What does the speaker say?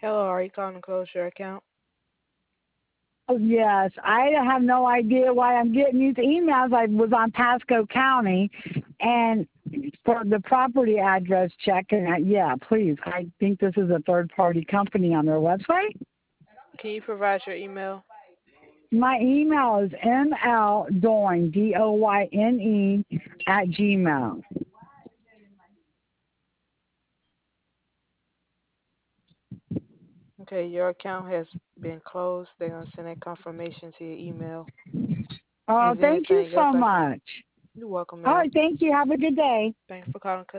Hello, are you calling to close your account? Oh, yes, I have no idea why I'm getting these emails. I was on Pasco County, and for the property address check, and yeah, please. I think this is a third-party company on their website. Can you provide your email? My email is mldoyne, DOYNE, at Gmail. Okay, your account has been closed. They're going to send a confirmation to your email. Oh, Is there thank you anything else so I can? much. You're welcome, All ma'am. right, thank you. Have a good day. Thanks for calling.